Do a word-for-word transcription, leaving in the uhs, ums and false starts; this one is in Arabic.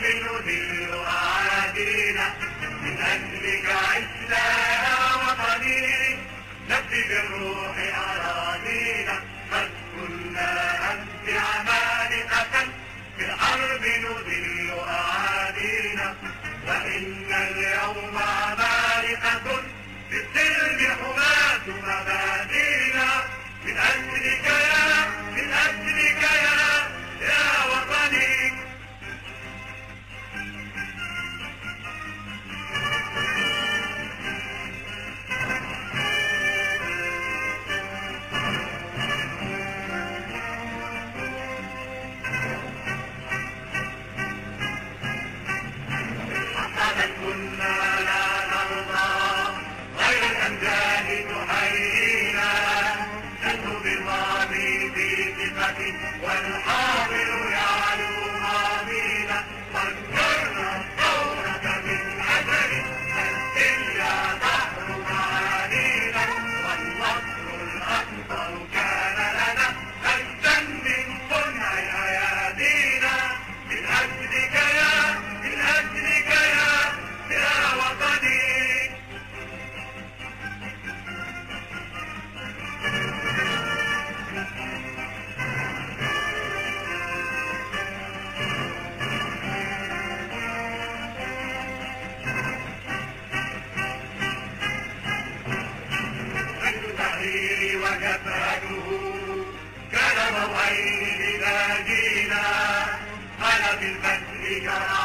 نذل أعادينا، من أجلك عشنا يا وطني، نفدي بالروح أراضينا، قد كنا أمس عمالقة في الحرب نذل أعادينا، وإن اليوم عمالقة في السلم حماة مبادئنا، من أجلك يا من أجلك يا يا وطني. حقا كنا لا نرضى غير الأمجاد تحيينا، نتلو بالماضي في ثقة والحاضر يعلو ماضينا، فكرنا الثورة من أجل الدنيا تحر معانينا، والنصر الأكبر كان لنا مجدا من صنع أيادينا، من أجلك يا من أجلك يا يا وطني. التحرير وجبهته كان ضوئين بلادنا، قال بالفتح كرامة